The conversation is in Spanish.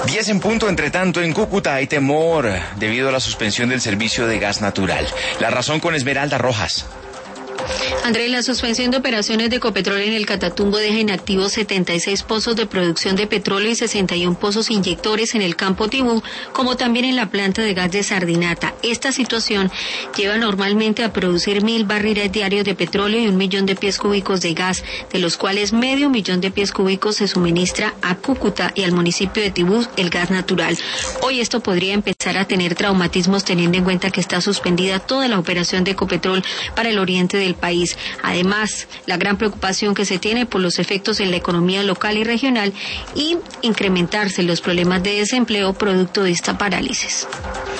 10 en punto. Entre tanto, en Cúcuta hay temor debido a la suspensión del servicio de gas natural. La razón con Esmeralda Rojas. Andrés, la suspensión de operaciones de Ecopetrol en el Catatumbo deja inactivos 76 pozos de producción de petróleo y 61 pozos inyectores en el campo Tibú, como también en la planta de gas de Sardinata. Esta situación lleva normalmente a producir 1.000 barriles diarios de petróleo y 1 millón de pies cúbicos de gas, de los cuales medio millón de pies cúbicos se suministra a Cúcuta y al municipio de Tibú el gas natural. Hoy esto podría empezar a tener traumatismos teniendo en cuenta que está suspendida toda la operación de Ecopetrol para el oriente del país. Además, la gran preocupación que se tiene por los efectos en la economía local y regional y incrementarse los problemas de desempleo producto de esta parálisis.